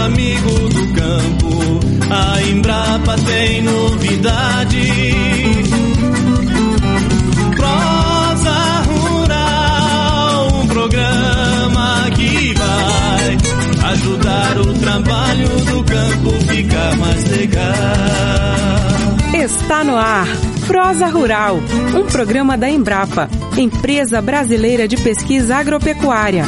amigo do campo, a Embrapa tem novidade. Prosa Rural, um programa que vai ajudar o trabalho do campo ficar mais legal. Está no ar Prosa Rural, um programa da Embrapa, Empresa Brasileira de Pesquisa Agropecuária.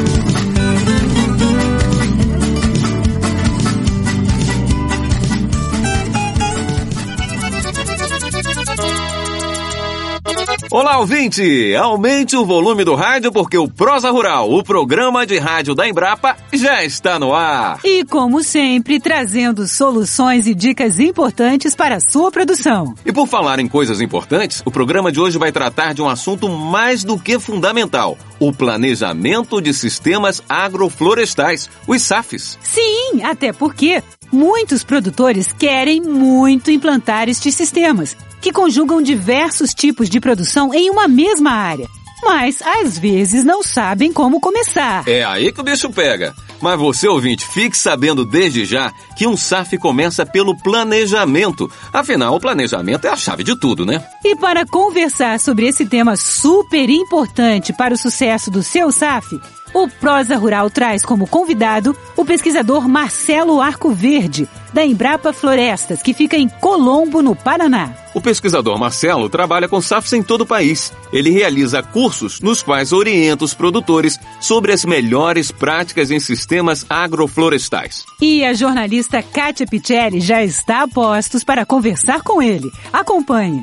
Olá, ouvinte! Aumente o volume do rádio porque o Prosa Rural, o programa de rádio da Embrapa, já está no ar. E, como sempre, trazendo soluções e dicas importantes para a sua produção. E por falar em coisas importantes, o programa de hoje vai tratar de um assunto mais do que fundamental: o planejamento de sistemas agroflorestais, os SAFs. Sim, até porque muitos produtores querem muito implantar estes sistemas, que conjugam diversos tipos de produção em uma mesma área, mas às vezes não sabem como começar. É aí que o bicho pega. Mas você, ouvinte, fique sabendo desde já que um SAF começa pelo planejamento. Afinal, o planejamento é a chave de tudo, né? E para conversar sobre esse tema super importante para o sucesso do seu SAF, o Prosa Rural traz como convidado o pesquisador Marcelo Arcoverde, da Embrapa Florestas, que fica em Colombo, no Paraná. O pesquisador Marcelo trabalha com SAFs em todo o país. Ele realiza cursos nos quais orienta os produtores sobre as melhores práticas em sistemas agroflorestais. E a jornalista Kátia Pichelli já está a postos para conversar com ele. Acompanhe.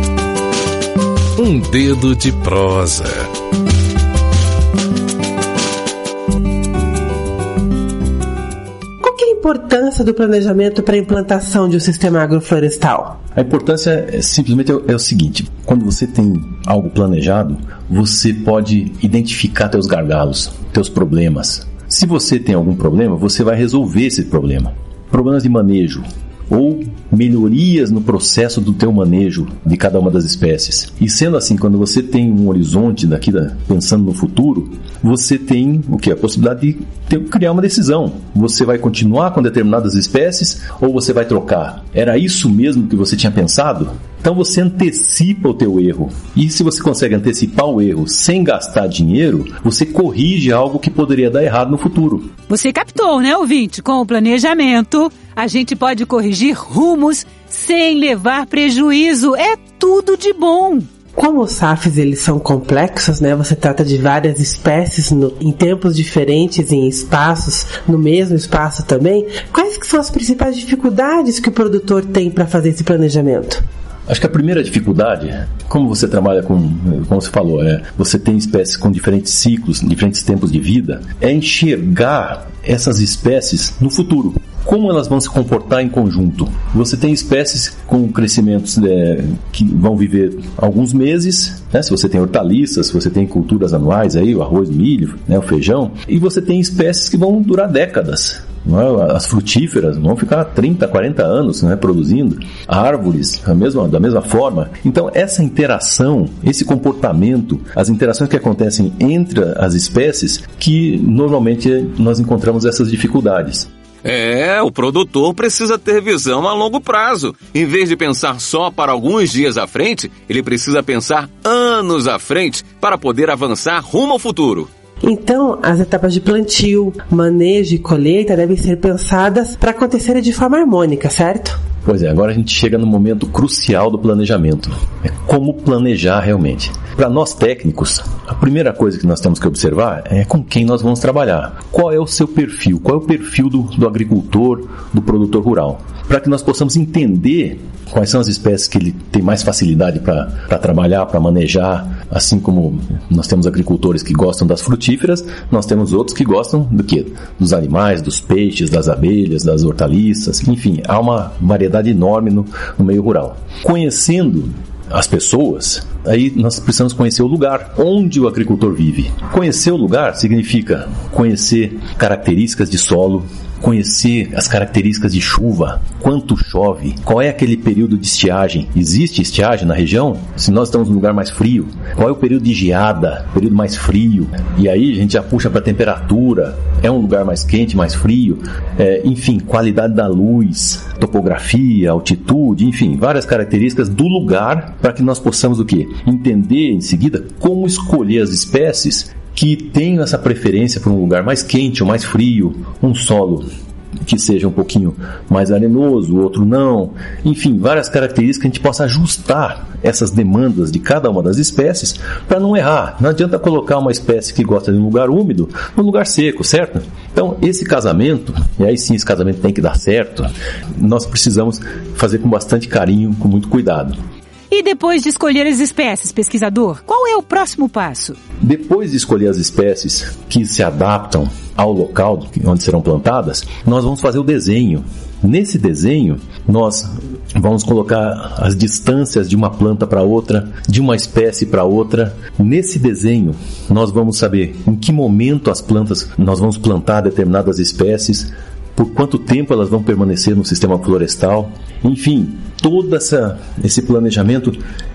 Um dedo de prosa. A importância do planejamento para a implantação de um sistema agroflorestal? A importância simplesmente é o seguinte: quando você tem algo planejado, você pode identificar teus gargalos, teus problemas. Se você tem algum problema, você vai resolver esse problema. Problemas de manejo ou melhorias no processo do teu manejo de cada uma das espécies. E sendo assim, quando você tem um horizonte pensando no futuro, você tem a possibilidade de criar uma decisão. Você vai continuar com determinadas espécies ou você vai trocar? Era isso mesmo que você tinha pensado? Então você antecipa o teu erro. E se você consegue antecipar o erro sem gastar dinheiro, você corrige algo que poderia dar errado no futuro. Você captou, né, ouvinte? Com o planejamento, a gente pode corrigir rumos sem levar prejuízo. É tudo de bom. Como os SAFs eles são complexos, né? Você trata de várias espécies em tempos diferentes, em espaços, no mesmo espaço também. Quais que são as principais dificuldades que o produtor tem para fazer esse planejamento? Acho que a primeira dificuldade, como você trabalha como você falou, você tem espécies com diferentes ciclos, diferentes tempos de vida, é enxergar essas espécies no futuro. Como elas vão se comportar em conjunto? Você tem espécies com crescimentos que vão viver alguns meses, né? Se você tem hortaliças, se você tem culturas anuais, aí, o arroz, o milho, né? O feijão, e você tem espécies que vão durar décadas. As frutíferas vão ficar 30, 40 anos, né, produzindo. Árvores, da mesma forma. Então, essa interação, esse comportamento, as interações que acontecem entre as espécies, que normalmente nós encontramos essas dificuldades. O produtor precisa ter visão a longo prazo. Em vez de pensar só para alguns dias à frente, ele precisa pensar anos à frente para poder avançar rumo ao futuro. Então, as etapas de plantio, manejo e colheita devem ser pensadas para acontecerem de forma harmônica, certo? Pois é, agora a gente chega no momento crucial do planejamento. É como planejar realmente. Para nós técnicos, a primeira coisa que nós temos que observar é com quem nós vamos trabalhar. Qual é o seu perfil? Qual é o perfil do agricultor, do produtor rural? Para que nós possamos entender quais são as espécies que ele tem mais facilidade para trabalhar, para manejar. Assim como nós temos agricultores que gostam das frutíferas, nós temos outros que gostam do quê? Dos animais, dos peixes, das abelhas, das hortaliças, enfim, há uma variedade enorme no meio rural. Conhecendo as pessoas, Aí nós precisamos conhecer o lugar onde o agricultor vive. Conhecer o lugar significa conhecer características de solo, conhecer as características de chuva, quanto chove, qual é aquele período de estiagem. Existe estiagem na região? Se nós estamos num lugar mais frio, qual é o período de geada, período mais frio? E aí a gente já puxa para a temperatura, é um lugar mais quente, mais frio, enfim, qualidade da luz, topografia, altitude, enfim, várias características do lugar para que nós possamos o quê? Entender em seguida como escolher as espécies que tenham essa preferência por um lugar mais quente ou mais frio, um solo que seja um pouquinho mais arenoso, o outro não, enfim, várias características que a gente possa ajustar essas demandas de cada uma das espécies para não errar. Não adianta colocar uma espécie que gosta de um lugar úmido no lugar seco, certo? Então, esse casamento, e aí sim esse casamento tem que dar certo, nós precisamos fazer com bastante carinho, com muito cuidado. E depois de escolher as espécies, pesquisador, qual é o próximo passo? Depois de escolher as espécies que se adaptam ao local onde serão plantadas, nós vamos fazer o desenho. Nesse desenho, nós vamos colocar as distâncias de uma planta para outra, de uma espécie para outra. Nesse desenho, nós vamos saber em que momento as plantas nós vamos plantar determinadas espécies, por quanto tempo elas vão permanecer no sistema florestal. Enfim, todo esse planejamento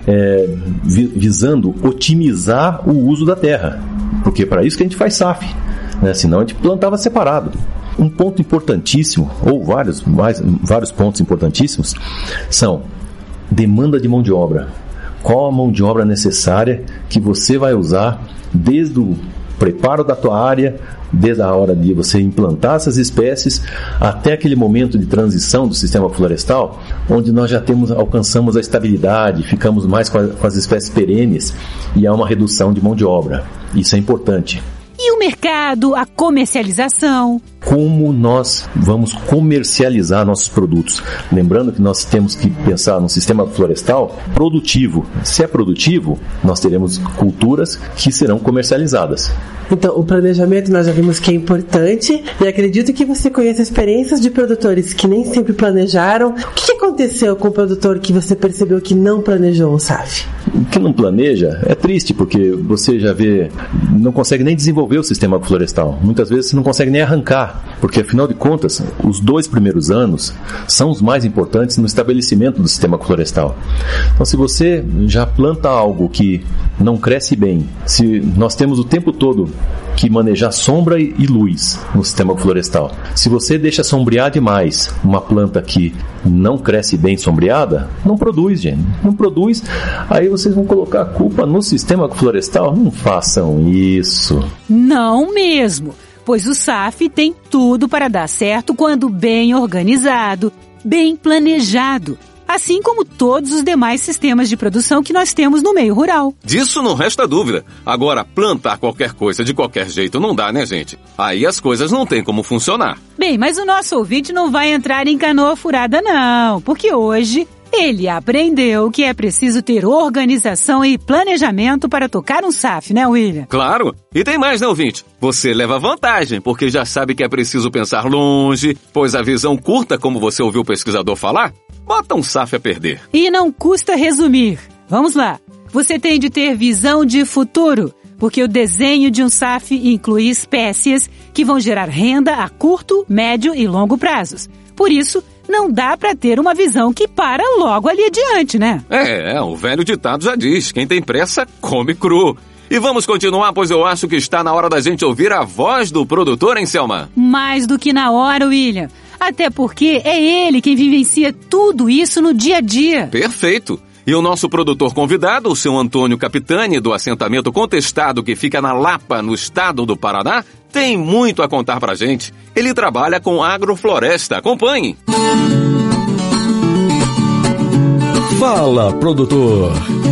visando otimizar o uso da terra, porque é para isso que a gente faz SAF, né? Senão a gente plantava separado. Um ponto importantíssimo, ou vários pontos importantíssimos, são demanda de mão de obra. Qual a mão de obra necessária que você vai usar desde o preparo da tua área, desde a hora de você implantar essas espécies até aquele momento de transição do sistema florestal, onde nós já alcançamos a estabilidade, ficamos mais com as espécies perenes e há uma redução de mão de obra. Isso é importante. E o mercado, a comercialização? Como nós vamos comercializar nossos produtos? Lembrando que nós temos que pensar no sistema florestal produtivo. Se é produtivo, nós teremos culturas que serão comercializadas. Então, o planejamento nós já vimos que é importante e acredito que você conhece experiências de produtores que nem sempre planejaram. O que aconteceu com o produtor que você percebeu que não planejou o SAF? O que não planeja é triste, porque você já vê, não consegue nem desenvolver o sistema florestal. Muitas vezes você não consegue nem arrancar, porque afinal de contas, os 2 primeiros anos são os mais importantes no estabelecimento do sistema florestal. Então, se você já planta algo que não cresce bem, se nós temos o tempo todo que manejar sombra e luz no sistema florestal, se você deixa sombrear demais uma planta que não cresce bem sombreada, não produz, gente. Não produz, aí vocês vão colocar a culpa no sistema florestal? Não façam isso. Não mesmo, pois o SAF tem tudo para dar certo quando bem organizado, bem planejado, assim como todos os demais sistemas de produção que nós temos no meio rural. Disso não resta dúvida. Agora, plantar qualquer coisa de qualquer jeito não dá, né, gente? Aí as coisas não têm como funcionar. Bem, mas o nosso ouvinte não vai entrar em canoa furada não, porque hoje ele aprendeu que é preciso ter organização e planejamento para tocar um SAF, né, William? Claro! E tem mais, né, ouvinte? Você leva vantagem, porque já sabe que é preciso pensar longe, pois a visão curta, como você ouviu o pesquisador falar, bota um SAF a perder. E não custa resumir. Vamos lá. Você tem de ter visão de futuro, porque o desenho de um SAF inclui espécies que vão gerar renda a curto, médio e longo prazos. Por isso, não dá para ter uma visão que para logo ali adiante, né? O velho ditado já diz, quem tem pressa, come cru. E vamos continuar, pois eu acho que está na hora da gente ouvir a voz do produtor, hein, Selma? Mais do que na hora, William. Até porque é ele quem vivencia tudo isso no dia a dia. Perfeito. E o nosso produtor convidado, o seu Antônio Capitani, do assentamento Contestado, que fica na Lapa, no estado do Paraná, tem muito a contar pra gente. Ele trabalha com agrofloresta. Acompanhe. Fala, produtor.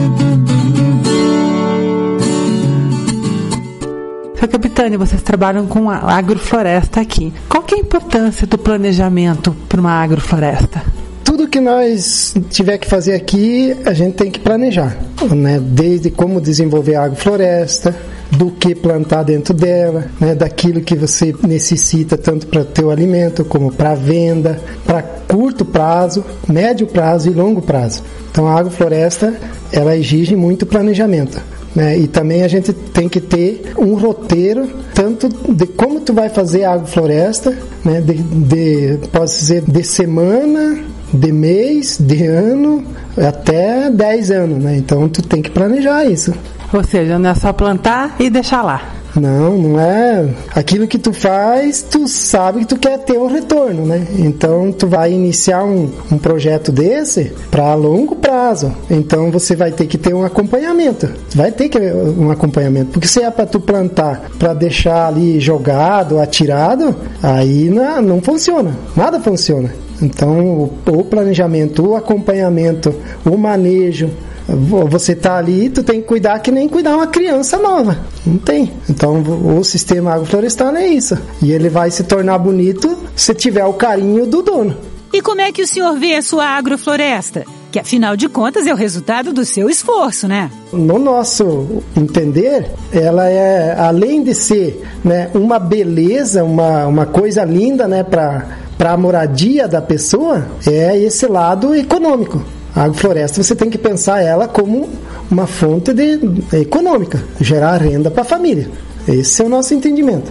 Seu Capitani, vocês trabalham com a agrofloresta aqui. Qual que é a importância do planejamento para uma agrofloresta? Tudo que nós tiver que fazer aqui, a gente tem que planejar, né? Desde como desenvolver a agrofloresta, do que plantar dentro dela, né, daquilo que você necessita tanto para o teu alimento como para venda, para curto prazo, médio prazo e longo prazo. Então a agrofloresta, ela exige muito planejamento, né? E também a gente tem que ter um roteiro tanto de como tu vai fazer a agrofloresta, né? Pode ser de semana, de mês, de ano, até 10 anos, né? Então tu tem que planejar isso. Ou seja, não é só plantar e deixar lá. Não é. Aquilo que tu faz, tu sabe que tu quer ter um retorno, né? Então, tu vai iniciar um projeto desse para longo prazo. Então, você vai ter que ter um acompanhamento. Vai ter que ter um acompanhamento. Porque se é para tu plantar, para deixar ali jogado, atirado, aí não funciona. Nada funciona. Então, o planejamento, o acompanhamento, o manejo, você tá ali, tu tem que cuidar que nem cuidar uma criança nova. Não tem. Então o sistema agroflorestal é isso. E ele vai se tornar bonito se tiver o carinho do dono. E como é que o senhor vê a sua agrofloresta? Que afinal de contas é o resultado do seu esforço, né? No nosso entender, ela é, além de ser, né, uma beleza, uma coisa linda, né, para a moradia da pessoa, é esse lado econômico. A agrofloresta, você tem que pensar ela como uma fonte econômica, gerar renda para a família. Esse é o nosso entendimento.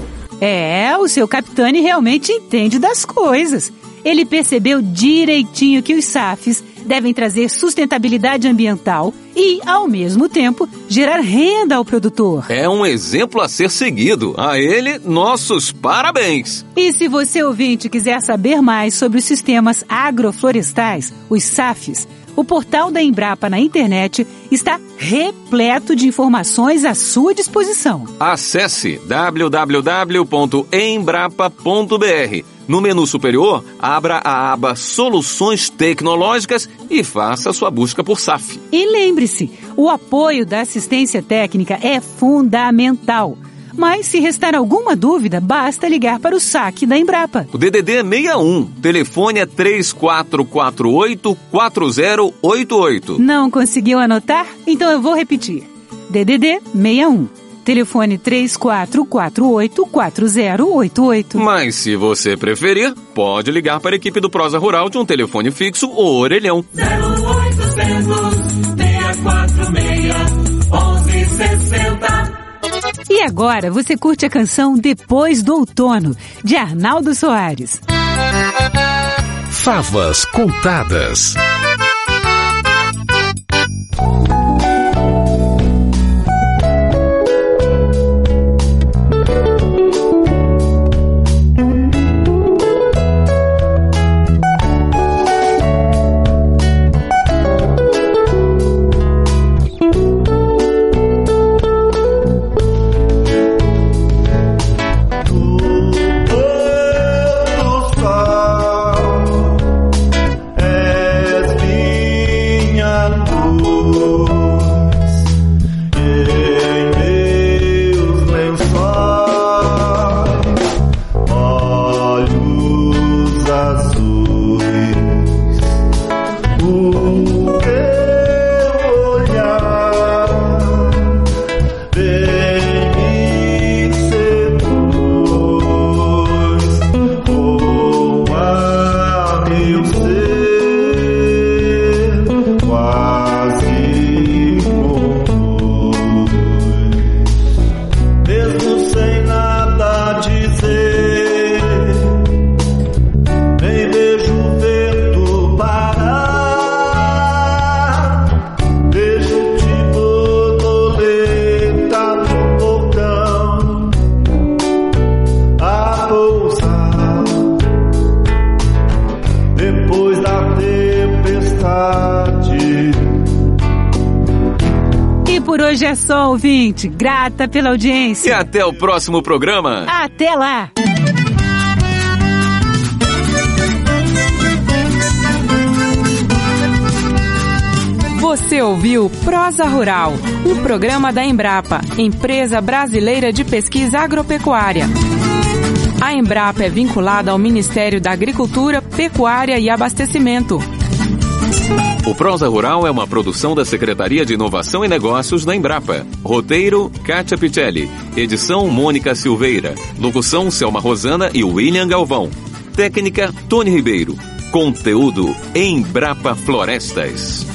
O seu Capitani realmente entende das coisas. Ele percebeu direitinho que os SAFs devem trazer sustentabilidade ambiental e, ao mesmo tempo, gerar renda ao produtor. É um exemplo a ser seguido. A ele, nossos parabéns! E se você, ouvinte, quiser saber mais sobre os sistemas agroflorestais, os SAFs, o portal da Embrapa na internet está repleto de informações à sua disposição. Acesse www.embrapa.br. No menu superior, abra a aba Soluções Tecnológicas e faça sua busca por SAF. E lembre-se, o apoio da assistência técnica é fundamental. Mas se restar alguma dúvida, basta ligar para o saque da Embrapa. O DDD é 61, telefone é 3448-4088. Não conseguiu anotar? Então eu vou repetir. DDD 61, telefone 3448-4088. Mas se você preferir, pode ligar para a equipe do Prosa Rural de um telefone fixo ou orelhão. 0800 646 1160. E agora você curte a canção Depois do Outono, de Arnaldo Soares. Favas contadas. Hoje é só, ouvinte. Grata pela audiência. E até o próximo programa. Até lá. Você ouviu Prosa Rural, um programa da Embrapa, Empresa Brasileira de Pesquisa Agropecuária. A Embrapa é vinculada ao Ministério da Agricultura, Pecuária e Abastecimento. O Prosa Rural é uma produção da Secretaria de Inovação e Negócios da Embrapa. Roteiro, Kátia Pichelli. Edição, Mônica Silveira. Locução, Selma Rosana e William Galvão. Técnica, Tony Ribeiro. Conteúdo, Embrapa Florestas.